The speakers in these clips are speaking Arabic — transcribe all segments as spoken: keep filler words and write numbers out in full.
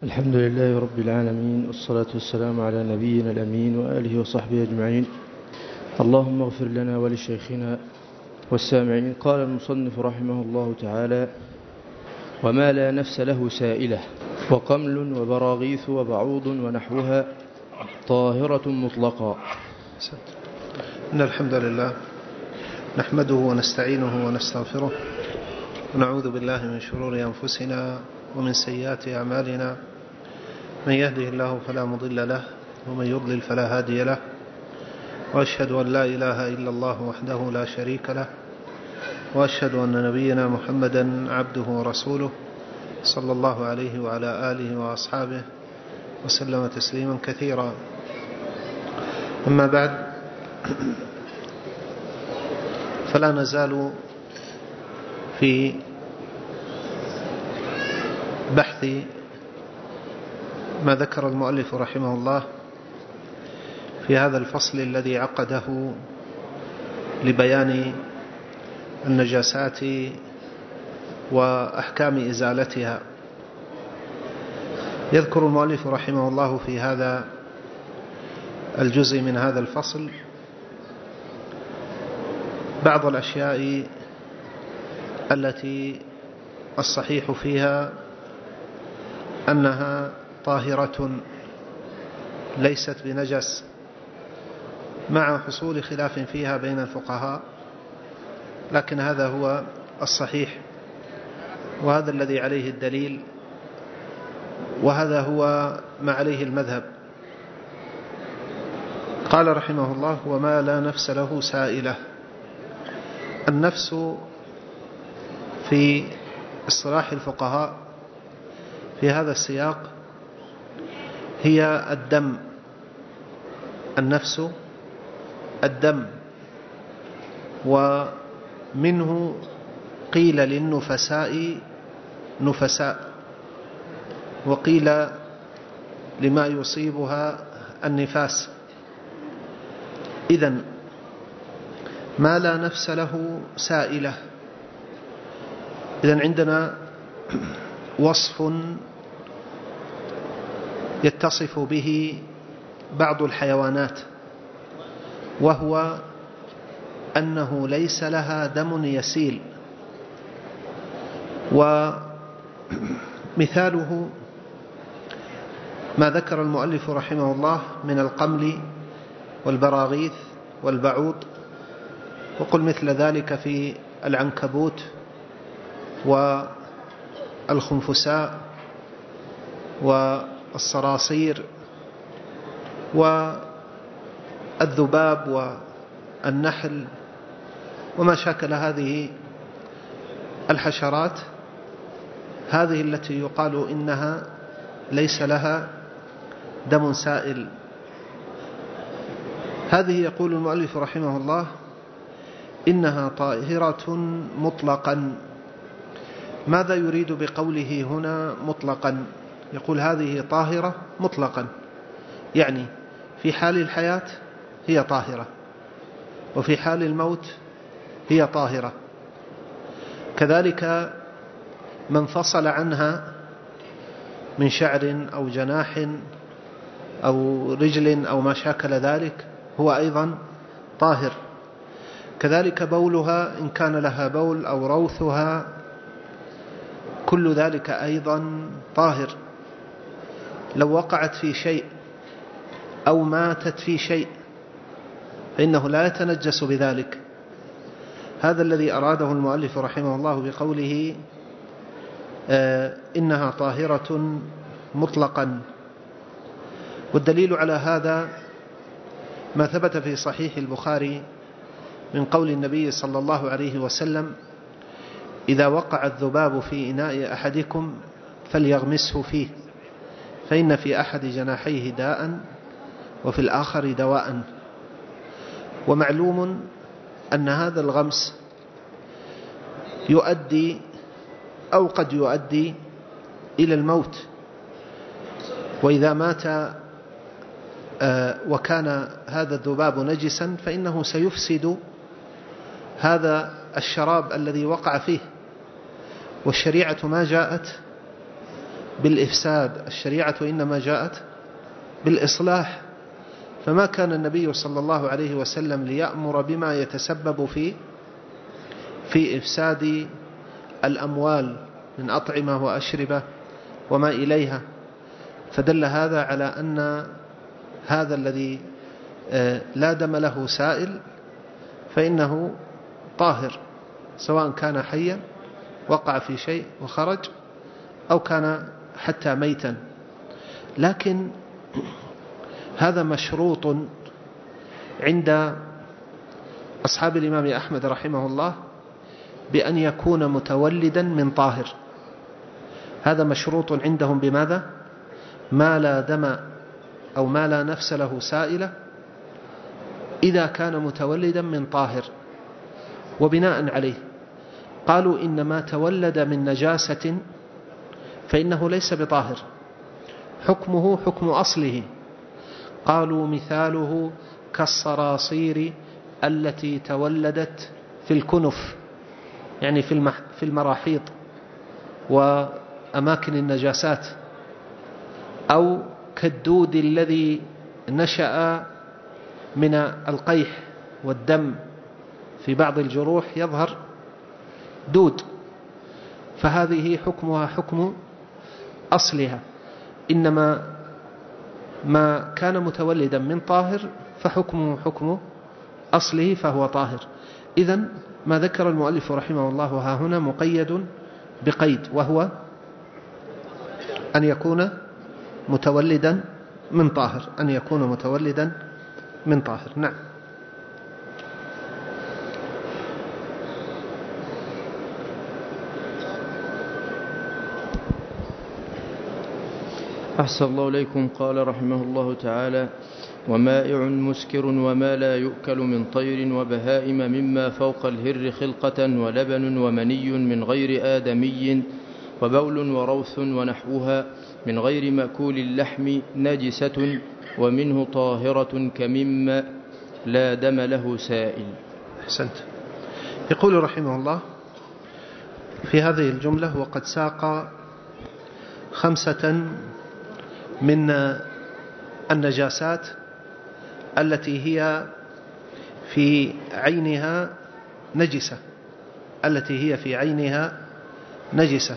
الحمد لله رب العالمين، والصلاة والسلام على نبينا الأمين وآله وصحبه أجمعين. اللهم اغفر لنا ولشيخنا والسامعين. قال المصنف رحمه الله تعالى: وما لا نفس له سائلة، وقمل وبراغيث وبعوض ونحوها طاهرة مطلقا. إن الحمد لله نحمده ونستعينه ونستغفره، ونعوذ بالله من شرور أنفسنا ومن سيئات أعمالنا. من يهده الله فلا مضل له، ومن يضلل فلا هادي له، وأشهد أن لا إله إلا الله وحده لا شريك له، وأشهد أن نبينا محمدا عبده ورسوله صلى الله عليه وعلى آله وأصحابه وسلم تسليما كثيرا. أما بعد، فلا نزال في بحث ما ذكر المؤلف رحمه الله في هذا الفصل الذي عقده لبيان النجاسات وأحكام إزالتها. يذكر المؤلف رحمه الله في هذا الجزء من هذا الفصل بعض الأشياء التي الصحيح فيها أنها طاهرة ليست بنجس، مع حصول خلاف فيها بين الفقهاء، لكن هذا هو الصحيح، وهذا الذي عليه الدليل، وهذا هو ما عليه المذهب. قال رحمه الله: وما لا نفس له سائلة. النفس في اصطلاح الفقهاء في هذا السياق هي الدم. النفس الدم، ومنه قيل للنفساء نفساء، وقيل لما يصيبها النفاس. إذن ما لا نفس له سائلة. إذن عندنا وصف يتصف به بعض الحيوانات، وهو أنه ليس لها دم يسيل. ومثاله ما ذكر المؤلف رحمه الله من القمل والبراغيث والبعوض، وقل مثل ذلك في العنكبوت والخنفساء والصراصير والذباب والنحل وما شاكل هذه الحشرات، هذه التي يقال إنها ليس لها دم سائل. هذه يقول المؤلف رحمه الله إنها طاهرة مطلقا. ماذا يريد بقوله هنا مطلقا؟ يقول هذه طاهرة مطلقا، يعني في حال الحياة هي طاهرة، وفي حال الموت هي طاهرة. كذلك من فصل عنها من شعر أو جناح أو رجل أو ما شاكل ذلك هو أيضا طاهر. كذلك بولها إن كان لها بول أو روثها، كل ذلك أيضا طاهر. لو وقعت في شيء أو ماتت في شيء فإنه لا يتنجس بذلك. هذا الذي أراده المؤلف رحمه الله بقوله آه إنها طاهرة مطلقا. والدليل على هذا ما ثبت في صحيح البخاري من قول النبي صلى الله عليه وسلم: إذا وقع الذباب في إناء أحدكم فليغمسه فيه، فإن في أحد جناحيه داء وفي الآخر دواء. ومعلوم أن هذا الغمس يؤدي أو قد يؤدي إلى الموت. وإذا مات وكان هذا الذباب نجسا فإنه سيفسد هذا الشراب الذي وقع فيه. والشريعة ما جاءت بالإفساد، الشريعة إنما جاءت بالإصلاح. فما كان النبي صلى الله عليه وسلم ليأمر بما يتسبب في في إفساد الأموال من أطعمة وأشربة وما إليها. فدل هذا على أن هذا الذي لا دم له سائل فإنه طاهر، سواء كان حيا وقع في شيء وخرج أو كان حتى ميتا. لكن هذا مشروط عند أصحاب الإمام أحمد رحمه الله بأن يكون متولدا من طاهر. هذا مشروط عندهم بماذا؟ ما لا دم أو ما لا نفس له سائلة إذا كان متولدا من طاهر. وبناء عليه قالوا إن ما تولد من نجاسة فإنه ليس بطاهر، حكمه حكم أصله. قالوا مثاله كالصراصير التي تولدت في الكنف، يعني في المراحيض وأماكن النجاسات، أو كالدود الذي نشأ من القيح والدم في بعض الجروح يظهر دود، فهذه حكمها حكم أصلها. إنما ما كان متولدا من طاهر فحكمه حكم أصله فهو طاهر. إذن ما ذكر المؤلف رحمه الله ها هنا مقيد بقيد، وهو أن يكون متولدا من طاهر، أن يكون متولدا من طاهر. نعم. أحسن الله إليكم. قال رحمه الله تعالى: ومائع مسكر وما لا يؤكل من طير وبهائم مما فوق الهر خلقة ولبن ومني من غير آدمي وبول وروث ونحوها من غير مأكول اللحم نجسة ومنه طاهرة كمما لا دم له سائل. أحسنت. يقول رحمه الله في هذه الجملة: وقد ساق خمسة من النجاسات التي هي في عينها نجسة التي هي في عينها نجسة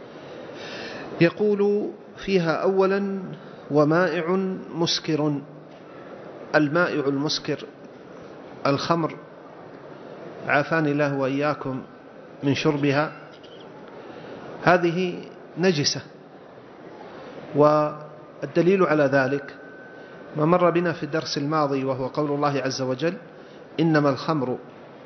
يقول فيها أولا: ومائع مسكر. المائع المسكر الخمر، عافاني الله وإياكم من شربها، هذه نجسة. والدليل على ذلك ما مر بنا في الدرس الماضي، وهو قول الله عز وجل: إنما الخمر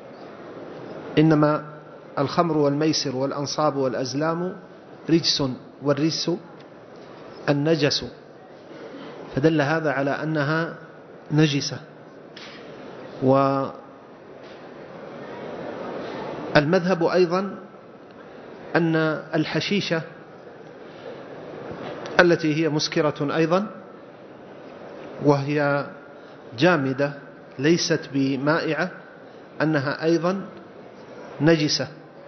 إنما الخمر والميسر والأنصاب والأزلام رجس والرجس النجس. فدل هذا على أنها نجسة. والمذهب أيضا أن الحشيشة التي هي مسكرة أيضا وهي جامدة ليست بمائعة أنها أيضا نجسة،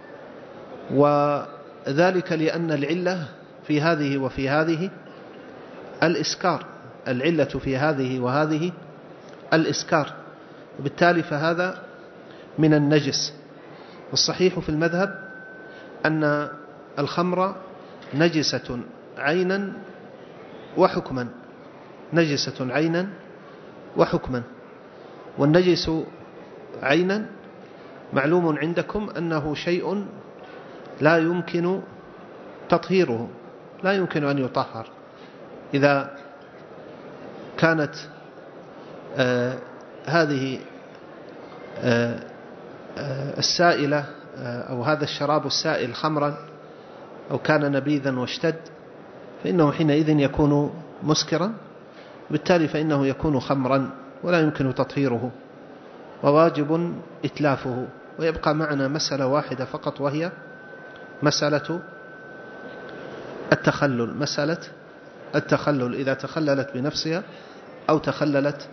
وذلك لأن العلة في هذه وفي هذه الإسكار، العلة في هذه وهذه الإسكار، وبالتالي فهذا من النجس. والصحيح في المذهب أن الخمر نجسة عينا وحكما، نجسة عينا وحكما. والنجس عينا معلوم عندكم أنه شيء لا يمكن تطهيره، لا يمكن أن يطهر. إذا كانت آه هذه آه آه السائلة آه أو هذا الشراب السائل خمرا أو كان نبيذا واشتد، فإنه حينئذ يكون مسكرا، بالتالي فإنه يكون خمرا ولا يمكن تطهيره وواجب إتلافه. ويبقى معنا مسألة واحدة فقط، وهي مسألة التخلل، مسألة التخلل إذا تخللت بنفسها أو تخللت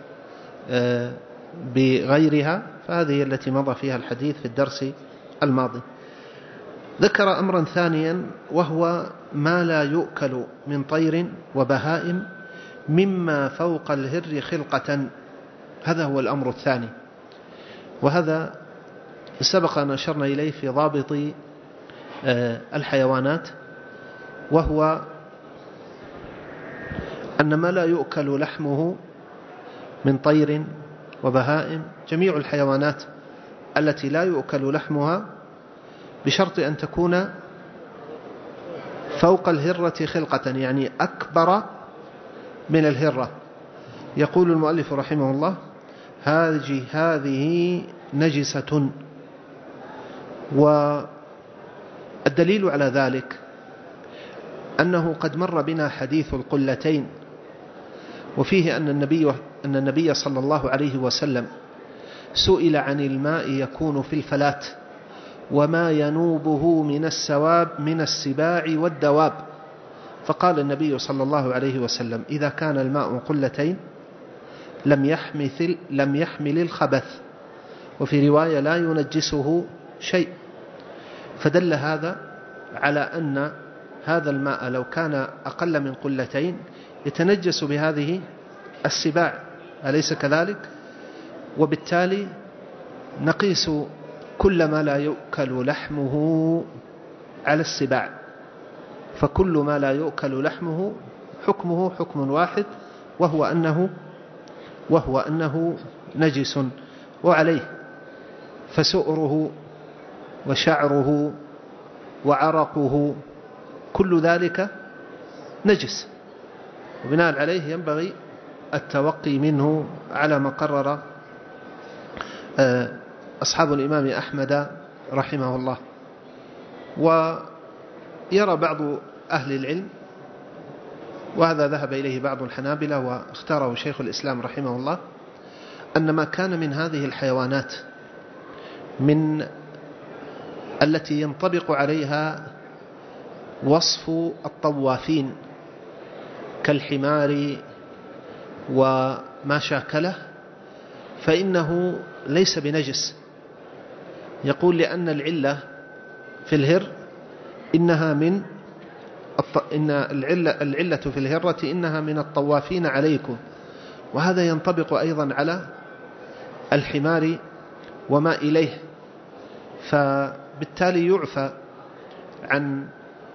بغيرها، فهذه التي مضى فيها الحديث في الدرس الماضي. ذكر أمرا ثانيا وهو ما لا يؤكل من طير وبهائم مما فوق الهر خلقة. هذا هو الأمر الثاني، وهذا سبق أن أشرنا إليه في ضابط الحيوانات، وهو أن ما لا يؤكل لحمه من طير وبهائم، جميع الحيوانات التي لا يؤكل لحمها بشرط أن تكون فوق الهرة خلقة، يعني أكبر من الهرة. يقول المؤلف رحمه الله: هذه هذه نجسة. والدليل على ذلك أنه قد مر بنا حديث القلتين، وفيه أن النبي, أن النبي صلى الله عليه وسلم سئل عن الماء يكون في الفلاة وما ينوبه من السواب من السباع والدواب، فقال النبي صلى الله عليه وسلم: إذا كان الماء قلتين لم يحمل, لم يحمل الخبث، وفي رواية لا ينجسه شيء. فدل هذا على أن هذا الماء لو كان أقل من قلتين يتنجس بهذه السباع، أليس كذلك؟ وبالتالي نقيس كل ما لا يؤكل لحمه على السباع، فكل ما لا يؤكل لحمه حكمه حكم واحد، وهو أنه, وهو أنه نجس. وعليه فسؤره وشعره وعرقه كل ذلك نجس، وبناء عليه ينبغي التوقي منه على ما قرر أصحاب الإمام أحمد رحمه الله. ويرى بعض أهل العلم، وهذا ذهب إليه بعض الحنابلة واختاره شيخ الإسلام رحمه الله، أن ما كان من هذه الحيوانات من التي ينطبق عليها وصف الطوافين كالحمار وما شاكله فإنه ليس بنجس. يقول: لأن العلة في الهر إنها من إن العلة, العلة في الهرة إنها من الطوافين عليكم، وهذا ينطبق أيضا على الحمار وما إليه، فبالتالي يعفى عن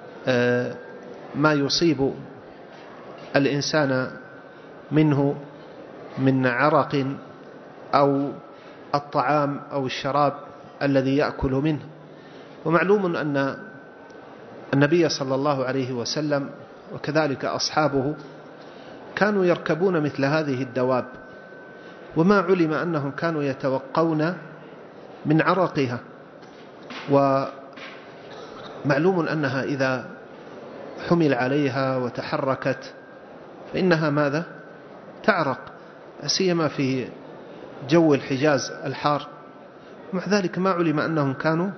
ما يصيب الإنسان منه من عرق أو الطعام أو الشراب الذي يأكل منه. ومعلوم أن النبي صلى الله عليه وسلم وكذلك أصحابه كانوا يركبون مثل هذه الدواب، وما علم أنهم كانوا يتوقون من عرقها، ومعلوم أنها إذا حمل عليها وتحركت فإنها ماذا؟ تعرق، سيما في جو الحجاز الحار. ومع ذلك ما علم أنهم كانوا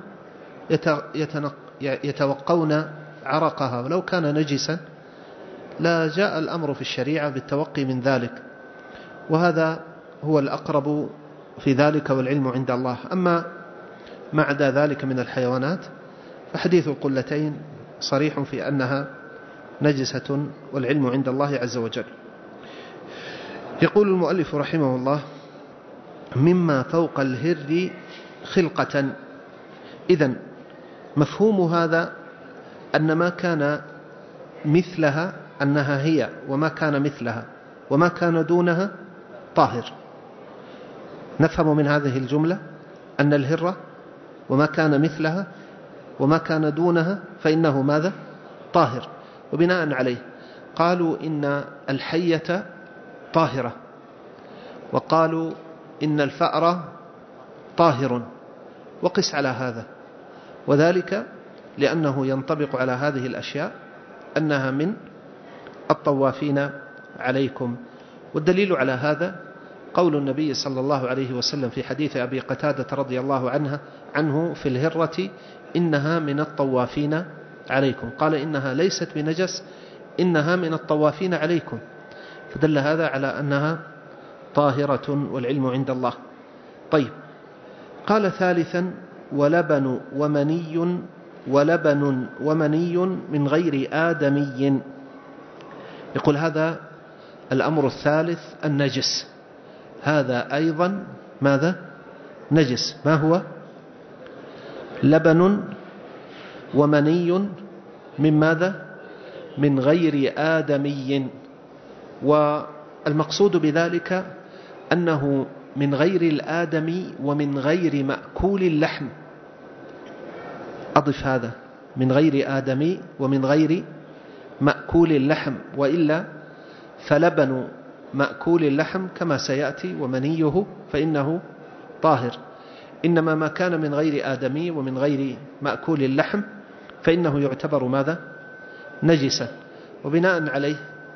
يتوقون عرقها، ولو كان نجسا لا جاء الأمر في الشريعة بالتوقي من ذلك، وهذا هو الأقرب في ذلك والعلم عند الله. أما ما عدا ذلك من الحيوانات فحديث القلتين صريح في أنها نجسة والعلم عند الله عز وجل. يقول المؤلف رحمه الله: مما فوق الهر خلقة. إذن مفهوم هذا أن ما كان مثلها أنها هي، وما كان مثلها وما كان دونها طاهر. نفهم من هذه الجملة أن الهرة وما كان مثلها وما كان دونها فإنه ماذا؟ طاهر. وبناء عليه قالوا إن الحية طاهرة، وقالوا إن الفأر طاهر، وقس على هذا، وذلك لأنه ينطبق على هذه الأشياء أنها من الطوافين عليكم. والدليل على هذا قول النبي صلى الله عليه وسلم في حديث أبي قتادة رضي الله عنه عنه في الهرة: إنها من الطوافين عليكم. قال: إنها ليست بنجس، إنها من الطوافين عليكم، فدل هذا على أنها طاهرة والعلم عند الله. طيب، قال ثالثا: ولبن ومني ولبن ومني من غير آدمي. يقول هذا الأمر الثالث النجس، هذا أيضا ماذا؟ نجس. ما هو؟ لبن ومني من ماذا؟ من غير آدمي. والمقصود بذلك أنه من غير الآدمي ومن غير مأكول اللحم. أضف هذا، من غير آدمي ومن غير مأكول اللحم، وإلا فلبن مأكول اللحم كما سيأتي ومنيه فإنه طاهر، إنما ما كان من غير آدمي ومن غير مأكول اللحم فإنه يعتبر ماذا؟ نجسا. وبناء عليه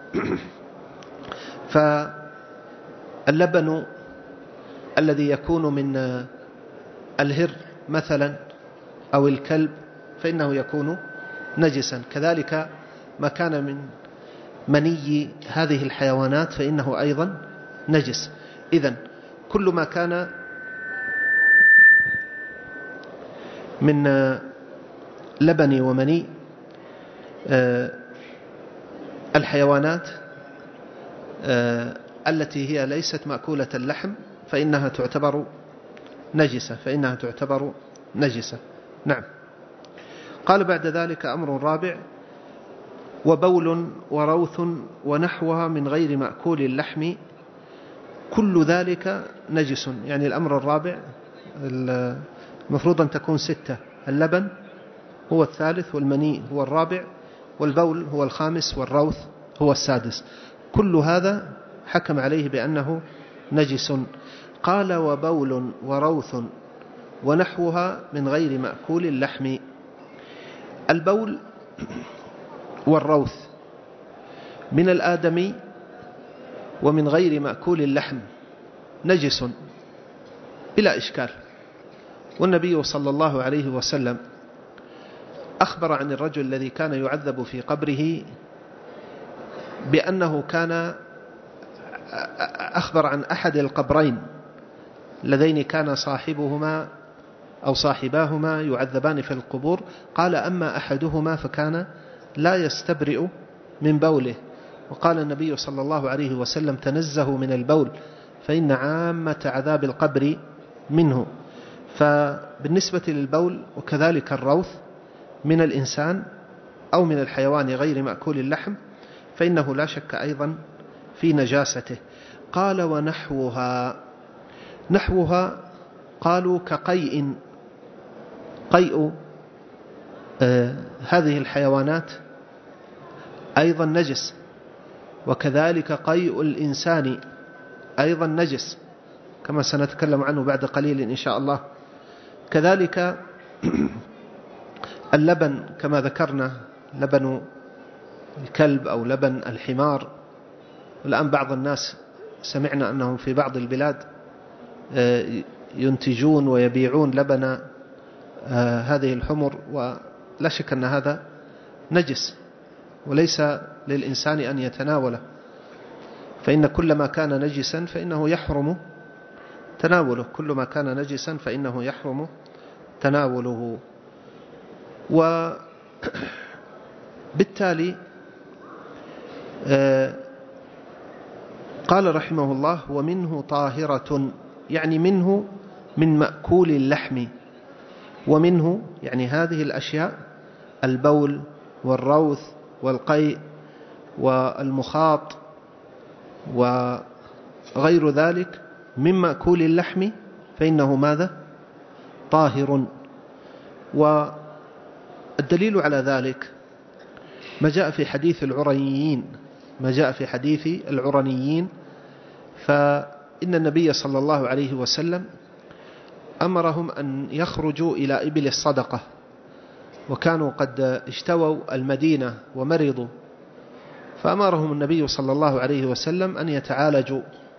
فاللبن الذي يكون من الهر مثلا أو الكلب فإنه يكون نجسا، كذلك ما كان من مني هذه الحيوانات فإنه أيضا نجس. إذن كل ما كان من لبن ومني الحيوانات التي هي ليست مأكولة اللحم فإنها تعتبر نجسة، فإنها تعتبر نجسة. نعم. قال بعد ذلك أمر رابع: وبول وروث ونحوها من غير مأكول اللحم كل ذلك نجس. يعني الأمر الرابع المفروض أن تكون ستة: اللبن هو الثالث، والمني هو الرابع، والبول هو الخامس، والروث هو السادس. كل هذا حكم عليه بأنه نجس. قال: وبول وروث ونحوها من غير مأكول اللحم. البول والروث من الآدمي ومن غير مأكول اللحم نجس بلا إشكال. والنبي صلى الله عليه وسلم أخبر عن الرجل الذي كان يعذب في قبره بأنه كان أخبر عن أحد القبرين اللذين كان صاحبهما أو صاحباهما يعذبان في القبور. قال: أما أحدهما فكان لا يستبرئ من بوله. وقال النبي صلى الله عليه وسلم: تنزهوا من البول فإن عامة عذاب القبر منه. فبالنسبة للبول وكذلك الروث من الإنسان أو من الحيوان غير مأكول اللحم فإنه لا شك أيضا في نجاسته. قال: ونحوها. نحوها قالوا كقيء. قيء آه هذه الحيوانات أيضا نجس، وكذلك قيء الإنسان أيضا نجس كما سنتكلم عنه بعد قليل إن شاء الله. كذلك اللبن كما ذكرنا، لبن الكلب أو لبن الحمار. الآن بعض الناس سمعنا أنهم في بعض البلاد ينتجون ويبيعون لبن هذه الحمر، ولا شك أن هذا نجس وليس للإنسان أن يتناوله، فإن كل ما كان نجسا فإنه يحرم تناوله، كل ما كان نجسا فإنه يحرم تناوله. وبالتالي قال رحمه الله: ومنه طاهرة، يعني منه من مأكول اللحم، ومنه يعني هذه الأشياء البول والروث والقيء والمخاط وغير ذلك من مأكول اللحم فإنه ماذا؟ طاهر. والدليل على ذلك ما جاء في حديث العرنيين ما جاء في حديث العرنيين فإن النبي صلى الله عليه وسلم أمرهم أن يخرجوا إلى إبل الصدقة، وكانوا قد اشتووا المدينة ومرضوا، فأمرهم النبي صلى الله عليه وسلم أن يتعالجوا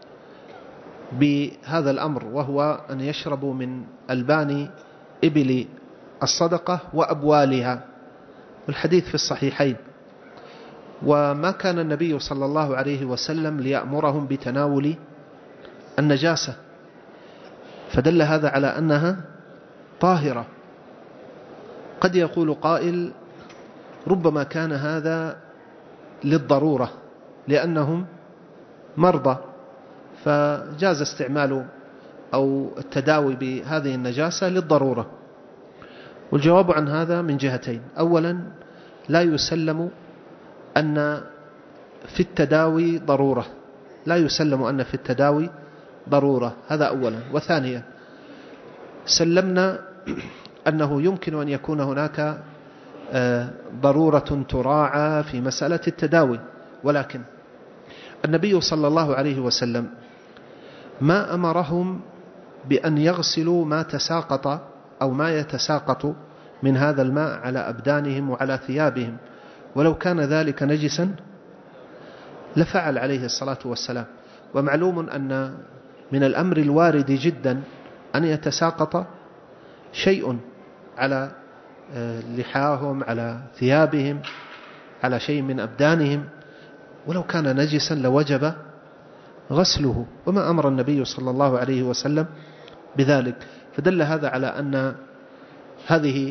بهذا الأمر، وهو أن يشربوا من ألبان إبل الصدقة وأبوالها، والحديث في الصحيحين. وما كان النبي صلى الله عليه وسلم ليأمرهم بتناول النجاسة، فدل هذا على أنها طاهرة. قد يقول قائل ربما كان هذا للضرورة لأنهم مرضى فجاز استعمال أو التداوي بهذه النجاسة للضرورة. والجواب عن هذا من جهتين: أولا لا يسلم أن في التداوي ضرورة، لا يسلم أن في التداوي ضرورة، هذا أولا. وثانيا سلمنا أنه يمكن أن يكون هناك ضرورة تراعى في مسألة التداوي، ولكن النبي صلى الله عليه وسلم ما أمرهم بأن يغسلوا ما تساقط أو ما يتساقط من هذا الماء على أبدانهم وعلى ثيابهم، ولو كان ذلك نجسا لفعل عليه الصلاة والسلام. ومعلوم أن من الأمر الوارد جدا أن يتساقط شيء على لحاهم، على ثيابهم، على شيء من أبدانهم، ولو كان نجسا لوجب غسله، وما أمر النبي صلى الله عليه وسلم بذلك. فدل هذا على أن هذه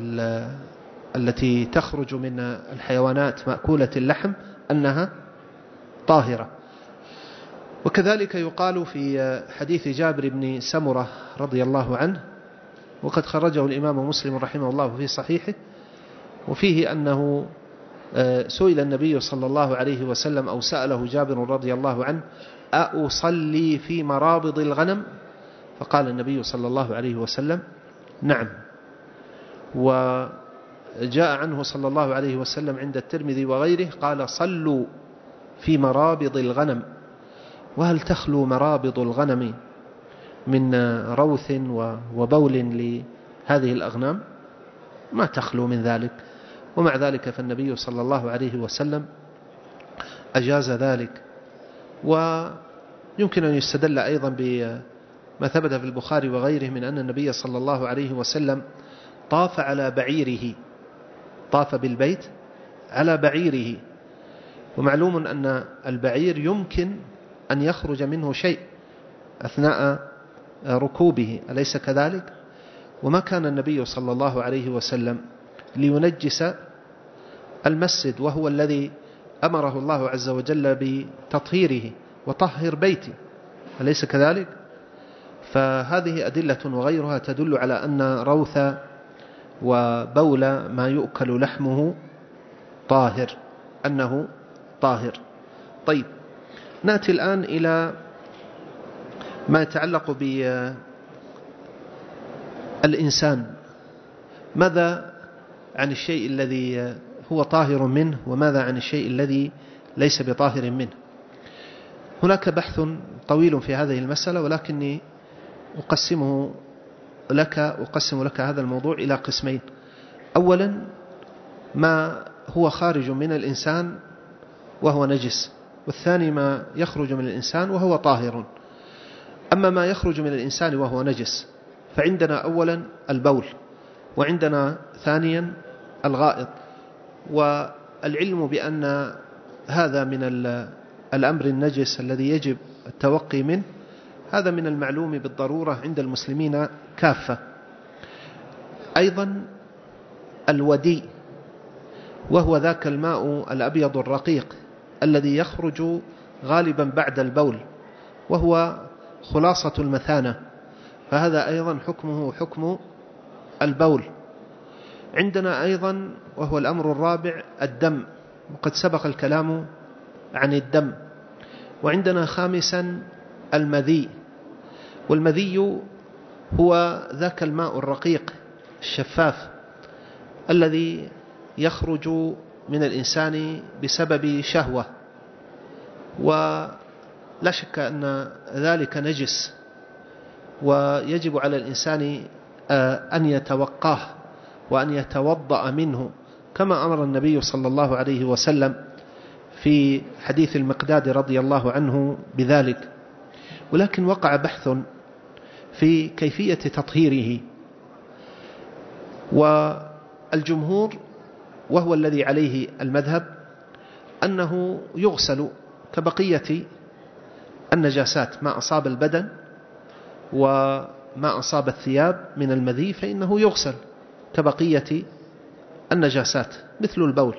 التي تخرج من الحيوانات مأكولة اللحم أنها طاهرة. وكذلك يقال في حديث جابر بن سمرة رضي الله عنه، وقد خرجه الإمام مسلم رحمه الله في صحيحه، وفيه أنه سئل النبي صلى الله عليه وسلم أو سأله جابر رضي الله عنه: أصلي في مرابض الغنم؟ فقال النبي صلى الله عليه وسلم: نعم. وجاء عنه صلى الله عليه وسلم عند الترمذي وغيره قال: صلوا في مرابض الغنم. وهل تخلو مرابض الغنم من روث وبول لهذه الأغنام؟ ما تخلو من ذلك. ومع ذلك فالنبي صلى الله عليه وسلم أجاز ذلك. ويمكن أن يستدل أيضا بما ثبت في البخاري وغيره من أن النبي صلى الله عليه وسلم طاف على بعيره، طاف بالبيت على بعيره، ومعلوم أن البعير يمكن أن يخرج منه شيء أثناء ركوبه، أليس كذلك؟ وما كان النبي صلى الله عليه وسلم لينجس المسجد، وهو الذي أمره الله عز وجل بتطهيره: وطهر بيتي، أليس كذلك؟ فهذه أدلة وغيرها تدل على أن روث وبول ما يؤكل لحمه طاهر، أنه طاهر. طيب، نأتي الآن إلى ما يتعلق بالإنسان. ماذا عن الشيء الذي هو طاهر منه، وماذا عن الشيء الذي ليس بطاهر منه؟ هناك بحث طويل في هذه المسألة، ولكني أقسمه لك أقسم لك هذا الموضوع إلى قسمين. أولا ما هو خارج من الإنسان وهو نجس، والثاني ما يخرج من الإنسان وهو طاهر. أما ما يخرج من الإنسان وهو نجس فعندنا أولا البول، وعندنا ثانيا الغائط. والعلم بأن هذا من الأمر النجس الذي يجب التوقي منه، هذا من المعلوم بالضرورة عند المسلمين كافة. أيضا الودي، وهو ذاك الماء الأبيض الرقيق الذي يخرج غالبا بعد البول، وهو خلاصة المثانة، فهذا أيضا حكمه حكم البول. عندنا أيضا وهو الأمر الرابع الدم، وقد سبق الكلام عن الدم. وعندنا خامسا المذي، والمذي هو ذاك الماء الرقيق الشفاف الذي يخرج من الإنسان بسبب شهوة، ولا شك أن ذلك نجس، ويجب على الإنسان أن يتوقاه وأن يتوضأ منه، كما أمر النبي صلى الله عليه وسلم في حديث المقداد رضي الله عنه بذلك. ولكن وقع بحث في كيفية تطهيره، والجمهور وهو الذي عليه المذهب أنه يغسل كبقية النجاسات، ما أصاب البدن وما أصاب الثياب من المذي فإنه يغسل كبقية النجاسات مثل البول.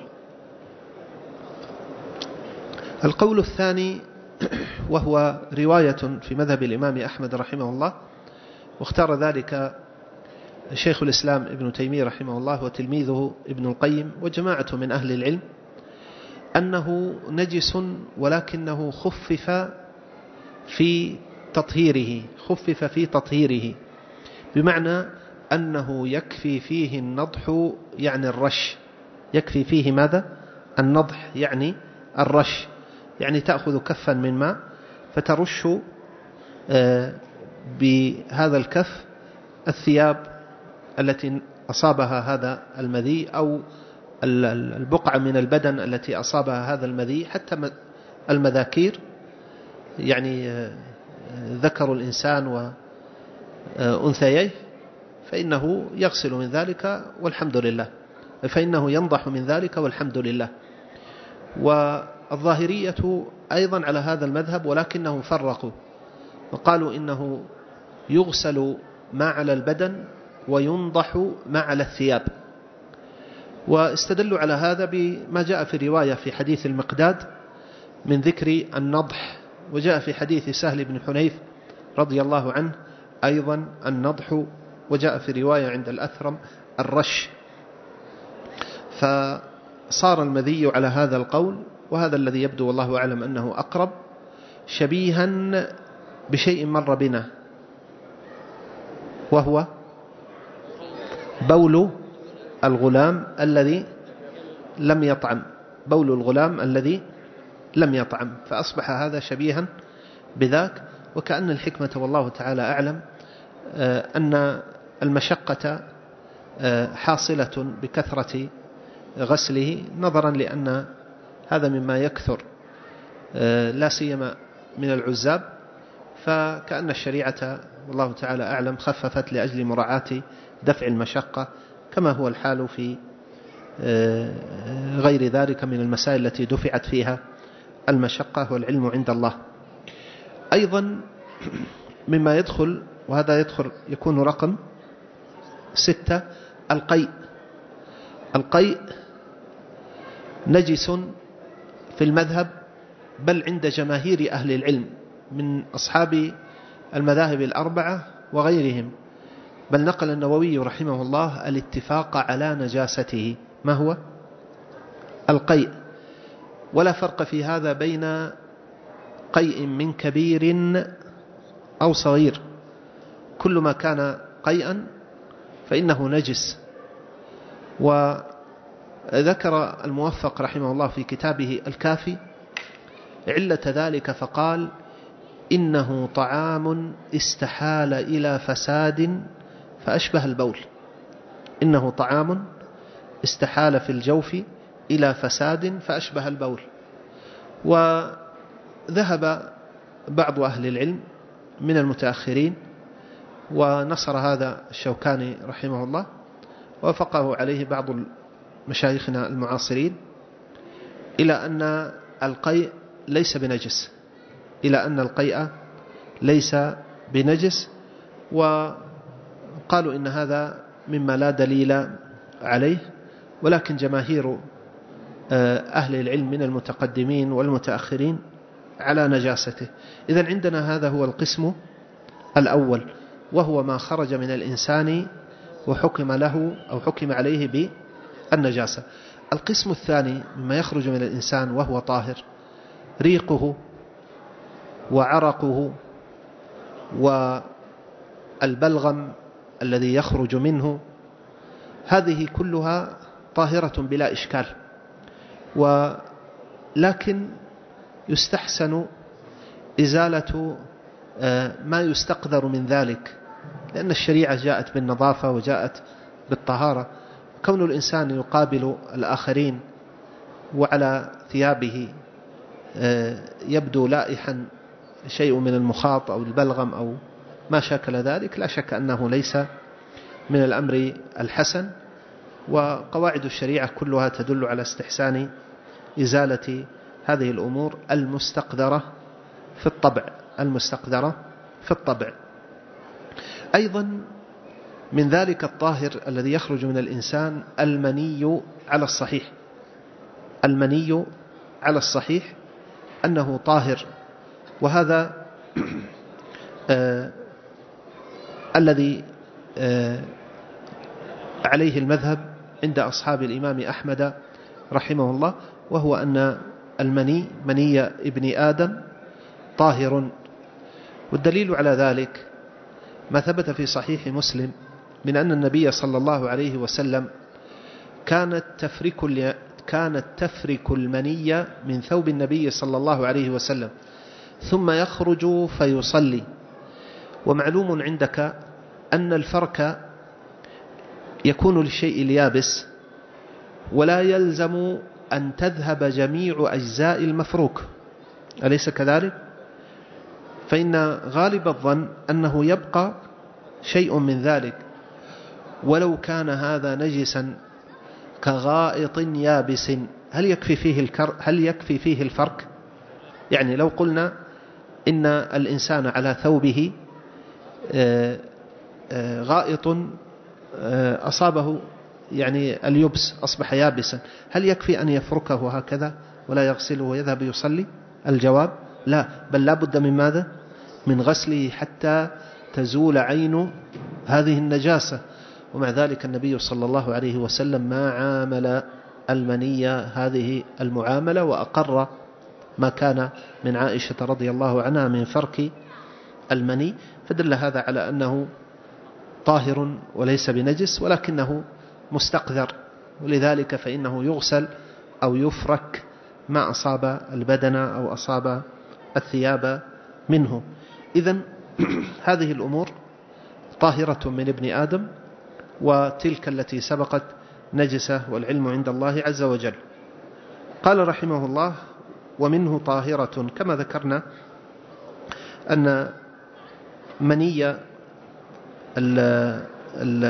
القول الثاني وهو رواية في مذهب الإمام أحمد رحمه الله، واختار ذلك شيخ الإسلام ابن تيمية رحمه الله وتلميذه ابن القيم وجماعة من أهل العلم، أنه نجس ولكنه خفف في تطهيره خفف في تطهيره بمعنى أنه يكفي فيه النضح يعني الرش. يكفي فيه ماذا؟ النضح يعني الرش، يعني تأخذ كفا من ماء فترش بهذا الكف الثياب التي أصابها هذا المذي أو البقعة من البدن التي أصابها هذا المذي، حتى المذاكير يعني ذكر الإنسان وأنثيه، فإنه يغسل من ذلك والحمد لله، فإنه ينضح من ذلك والحمد لله. والظاهرية أيضا على هذا المذهب، ولكنهم فرقوا وقالوا إنه يغسل ما على البدن وينضح ما على الثياب، واستدلوا على هذا بما جاء في رواية في حديث المقداد من ذكر النضح، وجاء في حديث سهل بن حنيف رضي الله عنه أيضا النضح، وجاء في رواية عند الأثرم الرش. فصار المذي على هذا القول، وهذا الذي يبدو والله أعلم أنه أقرب، شبيها بشيء مر بنا، وهو بول الغلام الذي لم يطعم بول الغلام الذي لم يطعم فأصبح هذا شبيها بذاك. وكأن الحكمة والله تعالى أعلم أن المشقة حاصلة بكثرة غسله، نظرا لأن هذا مما يكثر لا سيما من العزاب، فكأن الشريعة والله تعالى أعلم خففت لأجل مراعاة دفع المشقة، كما هو الحال في غير ذلك من المسائل التي دفعت فيها المشقة، والعلم عند الله. أيضا مما يدخل، وهذا يدخل يكون رقم ستة، القيء. القيء نجس في المذهب، بل عند جماهير أهل العلم من أصحاب المذاهب الأربعة وغيرهم، بل نقل النووي رحمه الله الاتفاق على نجاسته. ما هو القيء؟ ولا فرق في هذا بين قيء من كبير أو صغير، كل ما كان قيئا فإنه نجس. وذكر الموفق رحمه الله في كتابه الكافي علة ذلك فقال: إنه طعام استحال إلى فساد فأشبه البول. إنه طعام استحال في الجوف إلى فساد فأشبه البول. وذهب بعض أهل العلم من المتأخرين، ونصر هذا الشوكاني رحمه الله، ووافقه عليه بعض مشايخنا المعاصرين، إلى أن القيء ليس بنجس إلى أن القيء ليس بنجس وقالوا إن هذا مما لا دليل عليه، ولكن جماهير أهل العلم من المتقدمين والمتأخرين على نجاسته. إذن عندنا هذا هو القسم الأول، وهو ما خرج من الإنسان وحكم له أو حكم عليه بالنجاسة. القسم الثاني مما يخرج من الإنسان وهو طاهر، ريقه وعرقه والبلغم الذي يخرج منه، هذه كلها طاهرة بلا إشكال، ولكن يستحسن إزالة ما يستقذر من ذلك، لأن الشريعة جاءت بالنظافة وجاءت بالطهارة. كون الإنسان يقابل الآخرين وعلى ثيابه يبدو لائحا شيء من المخاط أو البلغم أو ما شاكل ذلك، لا شك أنه ليس من الأمر الحسن، وقواعد الشريعة كلها تدل على استحسان إزالة هذه الأمور المستقذرة في الطبع المستقذرة في الطبع. أيضا من ذلك الطاهر الذي يخرج من الإنسان المني على الصحيح. المني على الصحيح أنه طاهر، وهذا آه الذي آه عليه المذهب عند أصحاب الإمام أحمد رحمه الله، وهو أن المني مني ابن آدم طاهر. والدليل على ذلك ما ثبت في صحيح مسلم من أن النبي صلى الله عليه وسلم كانت تفرك كانت تفرك المني من ثوب النبي صلى الله عليه وسلم ثم يخرج فيصلي. ومعلوم عندك أن الفرك يكون للشيء اليابس، ولا يلزم أن تذهب جميع أجزاء المفروك، أليس كذلك؟ فإن غالب الظن أنه يبقى شيء من ذلك، ولو كان هذا نجسا كغائط يابس هل يكفي فيه الكر هل يكفي فيه الفرك؟ يعني لو قلنا إن الإنسان على ثوبه غائط أصابه يعني اليبس أصبح يابسا، هل يكفي أن يفركه هكذا ولا يغسله ويذهب يصلي؟ الجواب لا، بل لا بد من ماذا؟ من غسله حتى تزول عين هذه النجاسة. ومع ذلك النبي صلى الله عليه وسلم ما عامل المني هذه المعاملة، وأقر ما كان من عائشة رضي الله عنها من فرك المني، فدل هذا على أنه طاهر وليس بنجس، ولكنه مستقذر، ولذلك فإنه يغسل أو يفرك ما أصاب البدن أو أصاب الثياب منه. إذن هذه الأمور طاهرة من ابن آدم، وتلك التي سبقت نجسة، والعلم عند الله عز وجل. قال رحمه الله: ومنه طاهرة، كما ذكرنا أن مني ال ال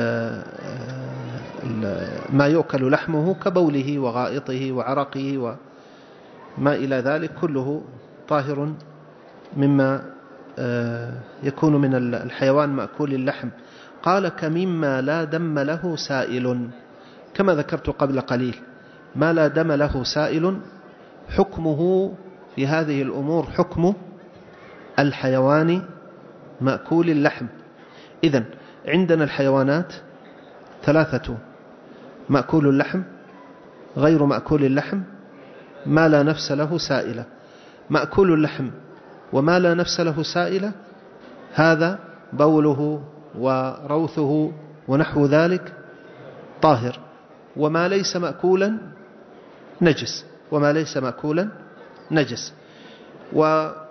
ال ما يؤكل لحمه كبوله وغائطه وعرقه وما إلى ذلك كله طاهر مما يكون من الحيوان مأكول اللحم. قال: كمما لا دم له سائل، كما ذكرت قبل قليل، ما لا دم له سائل حكمه في هذه الأمور حكم الحيوان مأكول اللحم. إذن عندنا الحيوانات ثلاثة: مأكول اللحم، غير مأكول اللحم، ما لا نفس له سائلة. مأكول اللحم وما لا نفس له سائلة هذا بوله وروثه ونحو ذلك طاهر، وما ليس مأكولا نجس وما ليس مأكولا نجس. ونفهم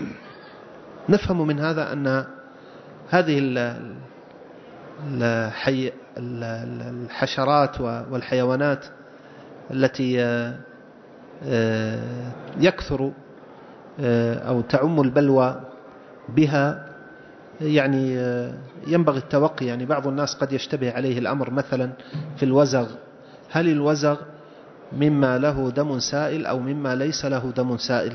من هذا أن هذه الحشرات والحيوانات التي يكثر أو تعم البلوى بها يعني ينبغي التوقي. يعني بعض الناس قد يشتبه عليه الأمر مثلا في الوزغ، هل الوزغ مما له دم سائل أو مما ليس له دم سائل؟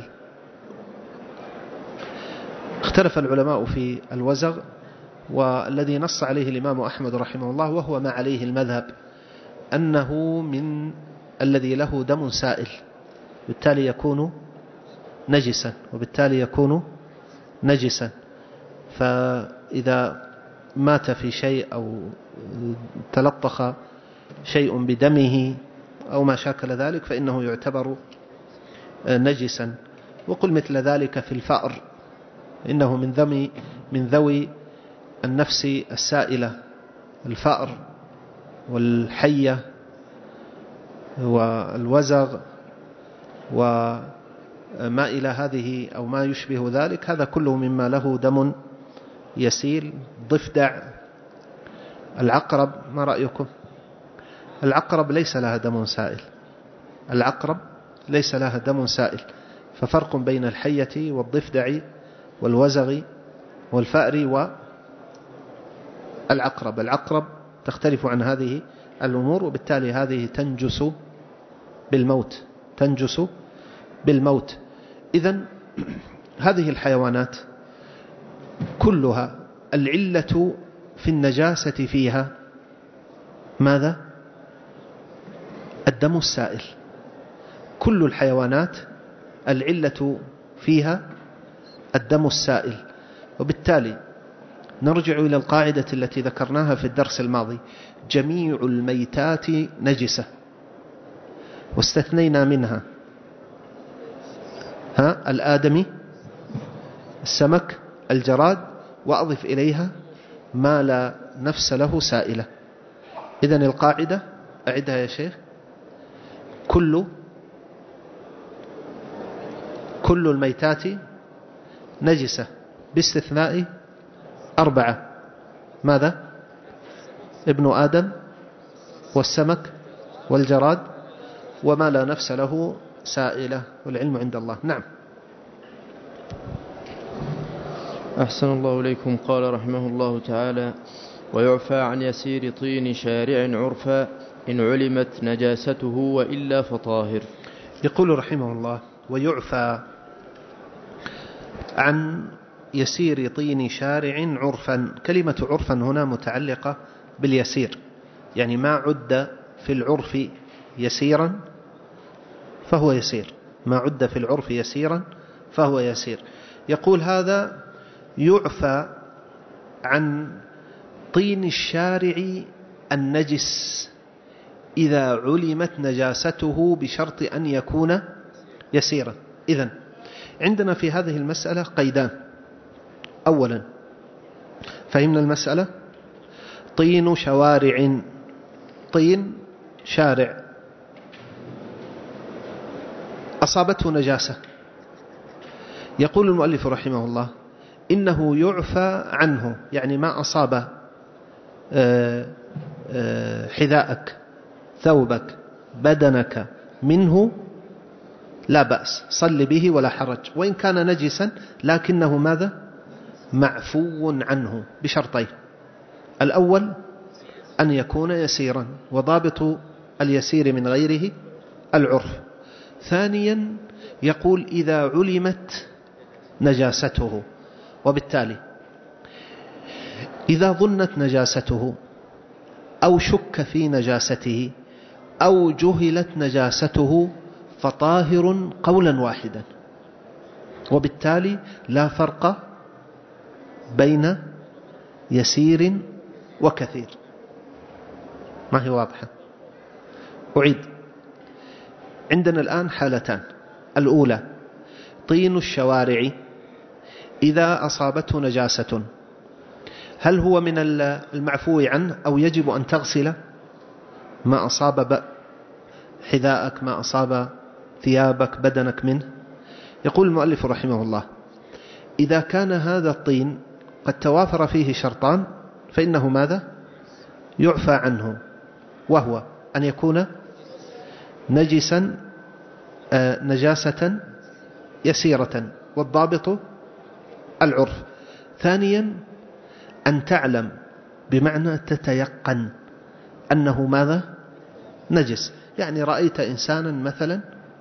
اختلف العلماء في الوزغ، والذي نص عليه الإمام أحمد رحمه الله وهو ما عليه المذهب أنه من الذي له دم سائل، بالتالي يكون نجسا وبالتالي يكون نجسا. فإذا مات في شيء أو تلطخ شيء بدمه أو ما شاكل ذلك فإنه يعتبر نجسا. وقل مثل ذلك في الفأر، إنه من ذوي من ذوي النفس السائلة، الفأر والحية والوزغ وما إلى هذه أو ما يشبه ذلك، هذا كله مما له دم يسيل. ضفدع، العقرب، ما رأيكم؟ العقرب ليس لها دم سائل، العقرب ليس لها دم سائل. ففرق بين الحية والضفدع والوزغ والفأر والعقرب. العقرب تختلف عن هذه الأمور، وبالتالي هذه تنجس بالموت تنجس بالموت. إذن هذه الحيوانات كلها العلة في النجاسة فيها ماذا؟ الدم السائل. كل الحيوانات العلة فيها الدم السائل، وبالتالي نرجع إلى القاعدة التي ذكرناها في الدرس الماضي: جميع الميتات نجسة، واستثنينا منها ها الآدمي، السمك، الجراد، وأضف إليها ما لا نفس له سائلة. إذن القاعدة أعدها يا شيخ: كل كل الميتات نجسة باستثناء أربعة. ماذا؟ ابن آدم، والسمك، والجراد، وما لا نفس له سائلة، والعلم عند الله. نعم. أحسن الله إليكم. قال رحمه الله تعالى: ويعفى عن يسير طين شارع عرفا إن علمت نجاسته وإلا فطاهر. يقول رحمه الله: ويعفى عن يسير طين شارع عرفا. كلمة عرفا هنا متعلقة باليسير، يعني ما عد في العرف يسيرا فهو يسير، ما عد في العرف يسيرا فهو يسير. يقول هذا يعفى عن طين الشارع النجس إذا علمت نجاسته بشرط أن يكون يسيرا. إذن عندنا في هذه المسألة قيدان. أولا، فهمنا المسألة: طين شوارع، طين شارع أصابته نجاسة. يقول المؤلف رحمه الله: إنه يعفى عنه، يعني ما أصاب حذاءك، ثوبك، بدنك منه لا بأس، صل به ولا حرج، وإن كان نجسا لكنه ماذا؟ معفو عنه بشرطين: الأول أن يكون يسيرا، وضابط اليسير من غيره العرف. ثانيا يقول إذا علمت نجاسته، وبالتالي إذا ظنت نجاسته أو شك في نجاسته أو جهلت نجاسته فطاهر قولا واحدا، وبالتالي لا فرق بين يسير وكثير. ما هي واضحة؟ أعيد: عندنا الآن حالتان. الأولى طين الشوارع إذا أصابته نجاسة، هل هو من المعفو عنه أو يجب أن تغسل ما أصاب حذاءك، ما أصاب ثيابك، بدنك منه؟ يقول المؤلف رحمه الله: إذا كان هذا الطين قد توافر فيه شرطان فإنه ماذا؟ يعفى عنه، وهو أن يكون نجسا آه نجاسة يسيرة، والضابط العرف. ثانيا أن تعلم، بمعنى تتيقن أنه ماذا؟ نجس. يعني رأيت إنسانا مثلا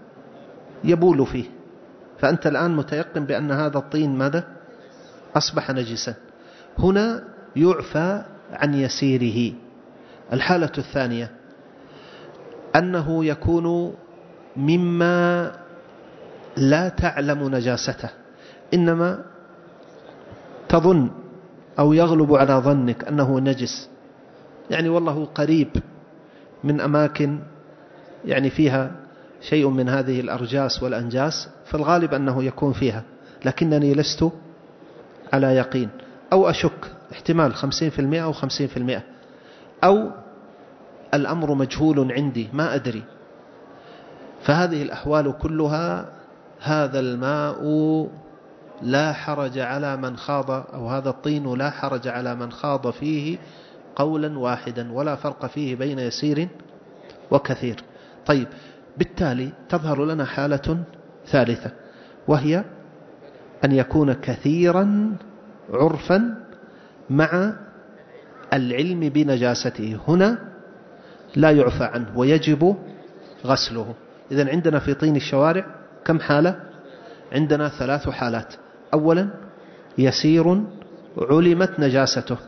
يبول فيه، فأنت الآن متيقن بأن هذا الطين ماذا؟ أصبح نجسا. هنا يعفى عن يسيره. الحالة الثانية أنه يكون مما لا تعلم نجاسته، إنما تظن أو يغلب على ظنك أنه نجس، يعني والله قريب من أماكن يعني فيها شيء من هذه الأرجاس والأنجاس، فالغالب أنه يكون فيها، لكنني لست على يقين، أو أشك، احتمال خمسين في المئة أو خمسين في المئة، أو الأمر مجهول عندي ما أدري. فهذه الأحوال كلها هذا الماء لا حرج على من خاض، أو هذا الطين لا حرج على من خاض فيه قولا واحدا، ولا فرق فيه بين يسير وكثير. طيب، بالتالي تظهر لنا حالة ثالثة، وهي أن يكون كثيرا عرفا مع العلم بنجاسته. هنا لا يعفى عنه ويجب غسله. إذن عندنا في طين الشوارع كم حالة؟ عندنا ثلاث حالات. أولا يسير علمت نجاسته،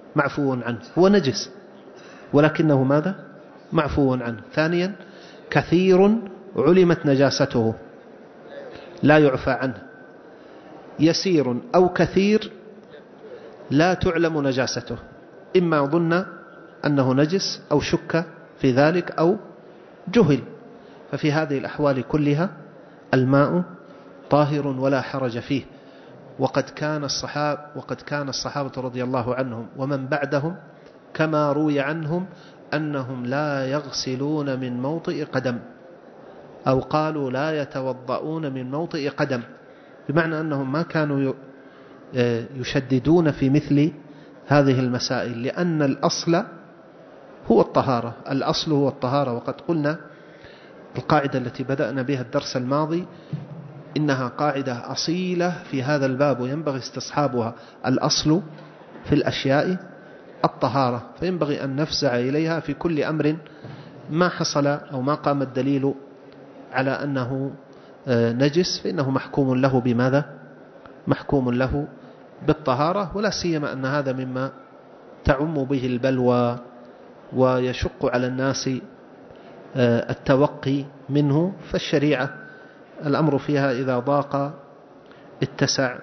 معفو عنه، هو نجس ولكنه ماذا؟ معفو عنه. ثانيا كثير علمت نجاسته لا يعفى عنه، يسير أو كثير لا تعلم نجاسته، إما ظن أنه نجس أو شك في ذلك أو جهل. ففي هذه الأحوال كلها الماء طاهر ولا حرج فيه. وقد كان الصحابة وقد كان الصحابة رضي الله عنهم ومن بعدهم كما روي عنهم أنهم لا يغسلون من موطئ قدم، أو قالوا لا يتوضؤون من موطئ قدم، بمعنى أنهم ما كانوا يشددون في مثل هذه المسائل، لأن الأصل هو الطهارة، الأصل هو الطهارة. وقد قلنا القاعدة التي بدأنا بها الدرس الماضي إنها قاعدة أصيلة في هذا الباب وينبغي استصحابها. الأصل في الأشياء الطهارة، فينبغي أن نفزع إليها في كل أمر ما حصل أو ما قام الدليل على أنه نجس فإنه محكوم له بماذا؟ محكوم له بالطهارة، ولا سيما أن هذا مما تعم به البلوى ويشق على الناس التوقي منه. فالشريعة الأمر فيها إذا ضاق اتسع،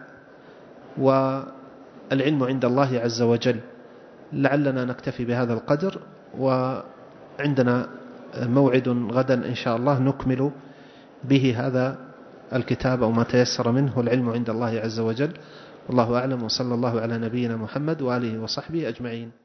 والعلم عند الله عز وجل. لعلنا نكتفي بهذا القدر، وعندنا موعد غدا إن شاء الله نكمل به هذا الكتاب أو ما تيسر منه، والعلم عند الله عز وجل. والله أعلم، وصلى الله على نبينا محمد وآله وصحبه أجمعين.